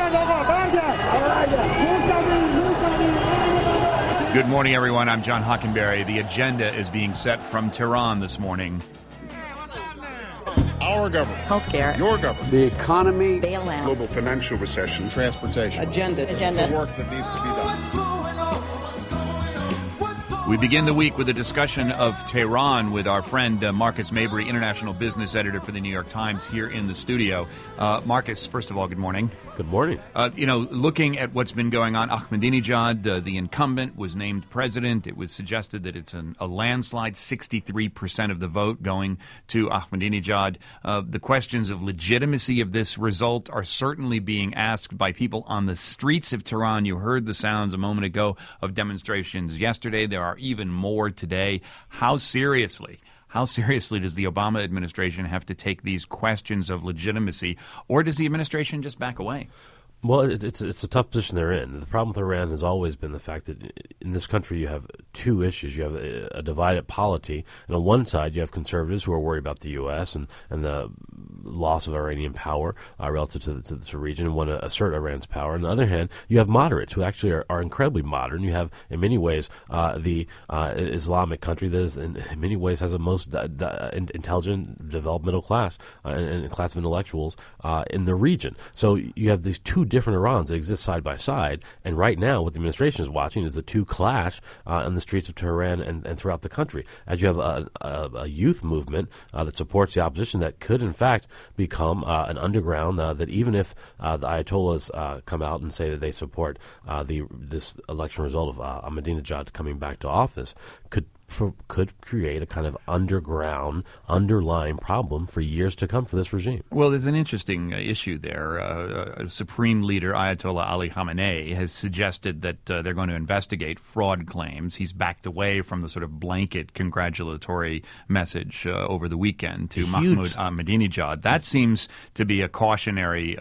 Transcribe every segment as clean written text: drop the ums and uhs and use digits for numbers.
Good morning, everyone. I'm John Hockenberry. The agenda is being set from Tehran this morning. Our government. Healthcare. Your government. The economy. Bailout. Global financial recession. Transportation. Agenda. The work that needs to be done. We begin the week with a discussion of Tehran with our friend Marcus Mabry, international business editor for the New York Times, here in the studio. Marcus, first of all, good morning. Good morning. Looking at what's been going on, Ahmadinejad, the incumbent, was named president. It was suggested that it's a landslide, 63% of the vote going to Ahmadinejad. The questions of legitimacy of this result are certainly being asked by people on the streets of Tehran. You heard the sounds a moment ago of demonstrations yesterday. There are even more today. How seriously does the Obama administration have to take these questions of legitimacy, or does the administration just back away? Well, it's a tough position they're in. The problem with Iran has always been the fact that in this country you have two issues. You have a divided polity, and on one side you have conservatives who are worried about the U.S. and the loss of Iranian power relative to the region and want to assert Iran's power. On the other hand, you have moderates who actually are incredibly modern. You have, in many ways, the Islamic country that is, in many ways, has the most intelligent, developed middle class and a class of intellectuals in the region. So you have these two different Irans that exist side by side, and right now what the administration is watching is the two clash in the streets of Tehran and throughout the country. As you have a youth movement that supports the opposition that could, in fact, become an underground that even if the Ayatollahs come out and say that they support this election result of Ahmadinejad coming back to office, could create a kind of underground, underlying problem for years to come for this regime. Well, there's an interesting issue there. Supreme Leader Ayatollah Ali Khamenei has suggested that they're going to investigate fraud claims. He's backed away from the sort of blanket congratulatory message over the weekend to Mahmoud Ahmadinejad. That seems to be a cautionary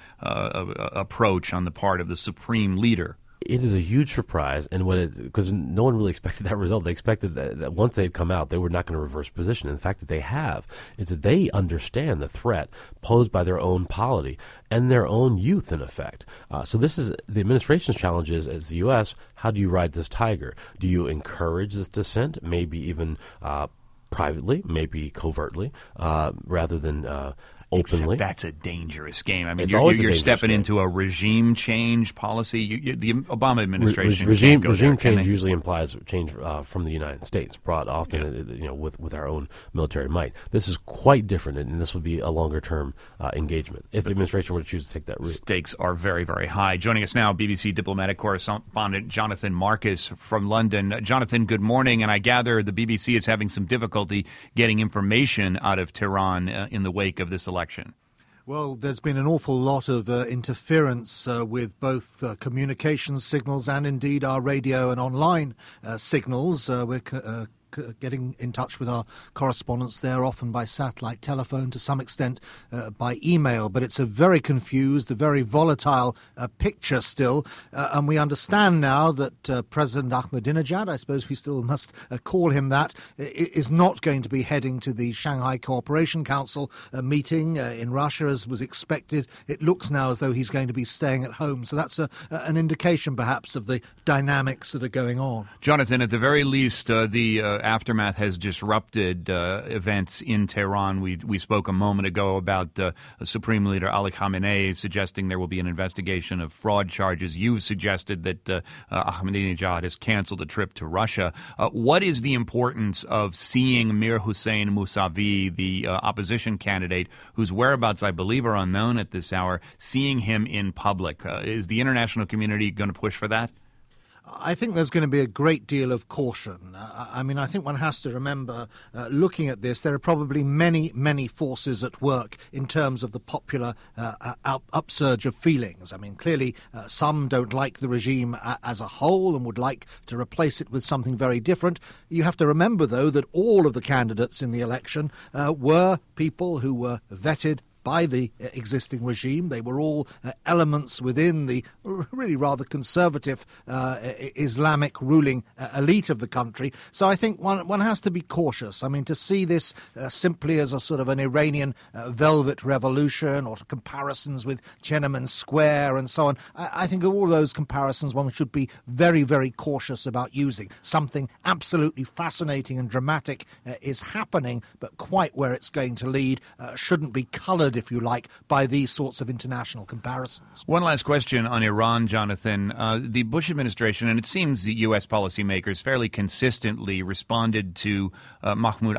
approach on the part of the Supreme Leader. It is a huge surprise, and because no one really expected that result. They expected that once they'd come out, they were not going to reverse position. And the fact that they have is that they understand the threat posed by their own polity and their own youth, in effect. So this is the administration's challenge is, as the U.S., how do you ride this tiger? Do you encourage this dissent, maybe even privately, maybe covertly, rather than openly? Except that's a dangerous game. I mean, you're stepping into a regime change policy. The Obama administration regime change usually implies change from the United States, brought often with our own military might. This is quite different, and this would be a longer term engagement if the administration were to choose to take that route. Stakes are very, very high. Joining us now, BBC diplomatic correspondent Jonathan Marcus from London. Jonathan, good morning. And I gather the BBC is having some difficulty getting information out of Tehran in the wake of this election. Well, there's been an awful lot of interference with both communications signals and indeed our radio and online signals. We're getting in touch with our correspondents there, often by satellite telephone, to some extent by email. But it's a very confused, a very volatile picture still. And we understand now that President Ahmadinejad, I suppose we still must call him that, is not going to be heading to the Shanghai Cooperation Council meeting in Russia as was expected. It looks now as though he's going to be staying at home. So that's an indication perhaps of the dynamics that are going on. Jonathan, at the very least, the aftermath has disrupted events in Tehran. We spoke a moment ago about Supreme Leader Ali Khamenei suggesting there will be an investigation of fraud charges. You've suggested that Ahmadinejad has canceled a trip to Russia. What is the importance of seeing Mir Hossein Mousavi, the opposition candidate, whose whereabouts I believe are unknown at this hour, seeing him in public? Is the international community going to push for that? I think there's going to be a great deal of caution. I think one has to remember, looking at this, there are probably many, many forces at work in terms of the popular upsurge of feelings. I mean, clearly, some don't like the regime as a whole and would like to replace it with something very different. You have to remember, though, that all of the candidates in the election were people who were vetted, by the existing regime. They were all elements within the really rather conservative Islamic ruling elite of the country. So I think one has to be cautious. I mean, to see this simply as a sort of an Iranian velvet revolution or comparisons with Tiananmen Square and so on, I think all those comparisons one should be very, very cautious about using. Something absolutely fascinating and dramatic is happening, but quite where it's going to lead shouldn't be coloured, if you like, by these sorts of international comparisons. One last question on Iran, Jonathan. The Bush administration, and it seems the U.S. policymakers fairly consistently responded to Mahmoud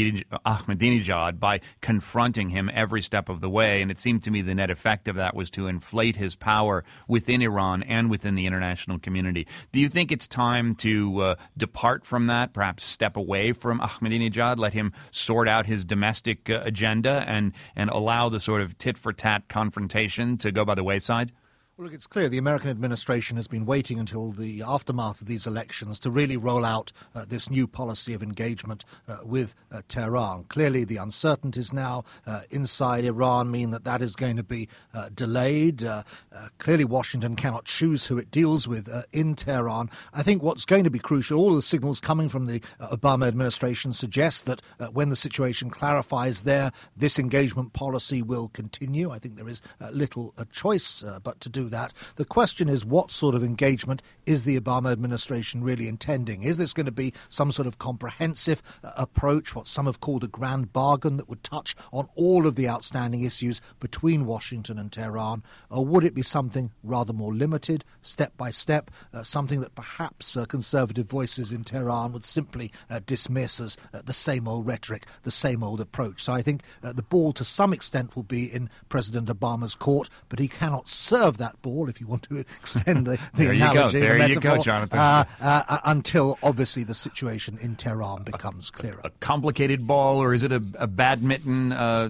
Ahmadinejad by confronting him every step of the way, and it seemed to me the net effect of that was to inflate his power within Iran and within the international community. Do you think it's time to depart from that, perhaps step away from Ahmadinejad, let him sort out his domestic agenda and allow the sort of tit-for-tat confrontation to go by the wayside? Well, look, it's clear the American administration has been waiting until the aftermath of these elections to really roll out this new policy of engagement with Tehran. Clearly, the uncertainties now inside Iran mean that is going to be delayed. Clearly, Washington cannot choose who it deals with in Tehran. I think what's going to be crucial, all the signals coming from the Obama administration suggest that when the situation clarifies there, this engagement policy will continue. I think there is little choice but to do that. The question is, what sort of engagement is the Obama administration really intending? Is this going to be some sort of comprehensive approach, what some have called a grand bargain that would touch on all of the outstanding issues between Washington and Tehran? Or would it be something rather more limited, step by step, something that perhaps conservative voices in Tehran would simply dismiss as the same old rhetoric, the same old approach? So I think the ball to some extent will be in President Obama's court, but he cannot serve that ball, if you want to extend the analogy, the metaphor, you go, Jonathan. Until obviously the situation in Tehran becomes clearer. A complicated ball, or is it a badminton?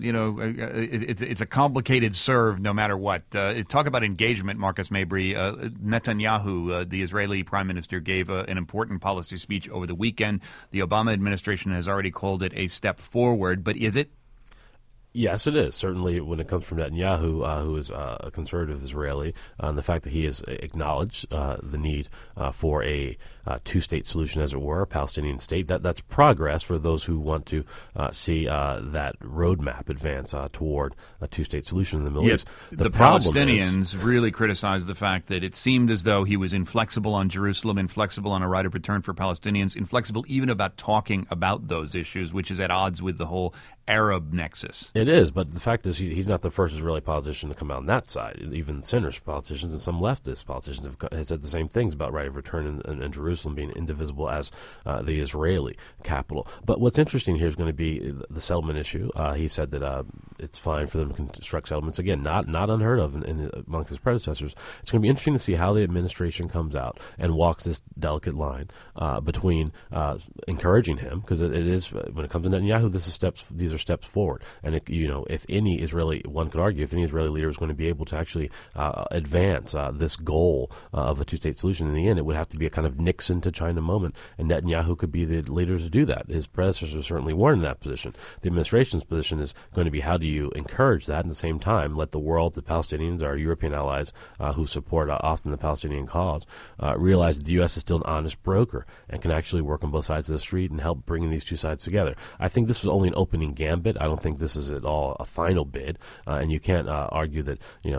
It's a complicated serve no matter what. Talk about engagement, Marcus Mabry. Netanyahu, the Israeli prime minister, gave an important policy speech over the weekend. The Obama administration has already called it a step forward, but is it? Yes, it is. Certainly when it comes from Netanyahu, who is a conservative Israeli, and the fact that he has acknowledged the need for a two-state solution, as it were, a Palestinian state, that's progress for those who want to see that roadmap advance toward a two-state solution in the Middle East. The Palestinians really criticized the fact that it seemed as though he was inflexible on Jerusalem, inflexible on a right of return for Palestinians, inflexible even about talking about those issues, which is at odds with the whole Arab nexus. It is, but the fact is he's not the first Israeli politician to come out on that side. Even centrist politicians and some leftist politicians have said the same things about right of return and Jerusalem being indivisible as the Israeli capital. But what's interesting here is going to be the settlement issue. He said that it's fine for them to construct settlements. Again, not unheard of amongst his predecessors. It's going to be interesting to see how the administration comes out and walks this delicate line between encouraging him, because it is, when it comes to Netanyahu, these are steps forward. And if any Israeli, one could argue, if any Israeli leader is going to be able to actually advance this goal of a two-state solution, in the end, it would have to be a kind of Nixon to China moment, and Netanyahu could be the leader to do that. His predecessors certainly weren't in that position. The administration's position is going to be, how do you encourage that, and at the same time let the world, the Palestinians, our European allies who support often the Palestinian cause, realize that the U.S. is still an honest broker and can actually work on both sides of the street and help bringing these two sides together. I think this was only an opening gambit. I don't think this is at all a final bid, and you can't argue that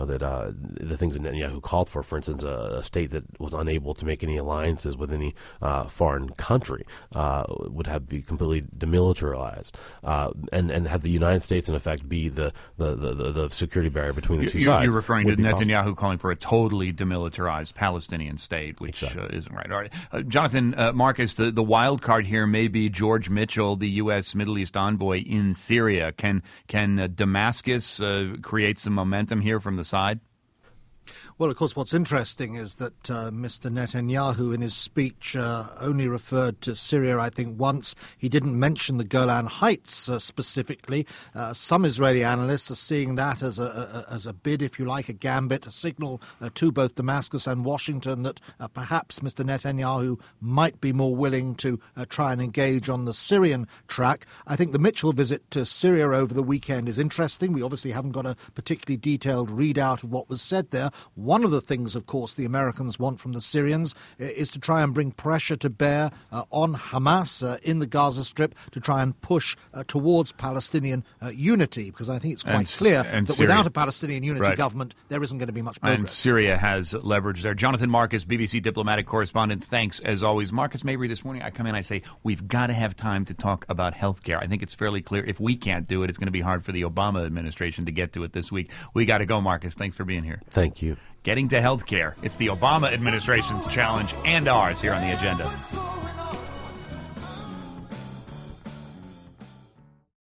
the things that Netanyahu called for instance, a state that was unable to make any alliances with any foreign country would have to be completely demilitarized, and have the United States in effect be the security barrier between the two sides. You're referring to Netanyahu calling for a totally demilitarized Palestinian state, which isn't right. All right, Jonathan, Marcus, the wild card here may be George Mitchell, the U.S. Middle East envoy in Syria. Can Damascus create some momentum here from the side? Well, of course, what's interesting is that Mr. Netanyahu, in his speech, only referred to Syria, I think, once. He didn't mention the Golan Heights specifically. Some Israeli analysts are seeing that as a bid, if you like, a gambit, a signal to both Damascus and Washington that perhaps Mr. Netanyahu might be more willing to try and engage on the Syrian track. I think the Mitchell visit to Syria over the weekend is interesting. We obviously haven't got a particularly detailed readout of what was said there. One of the things, of course, the Americans want from the Syrians is to try and bring pressure to bear on Hamas in the Gaza Strip to try and push towards Palestinian unity, because I think it's quite clear that Syria, without a Palestinian unity government, there isn't going to be much progress. And Syria has leverage there. Jonathan Marcus, BBC diplomatic correspondent, thanks as always. Marcus Mabry, this morning I come in, I say, we've got to have time to talk about health care. I think it's fairly clear if we can't do it, it's going to be hard for the Obama administration to get to it this week. We got to go, Marcus. Thanks for being here. Thank you. Getting to health care. It's the Obama administration's challenge and ours here on The Agenda.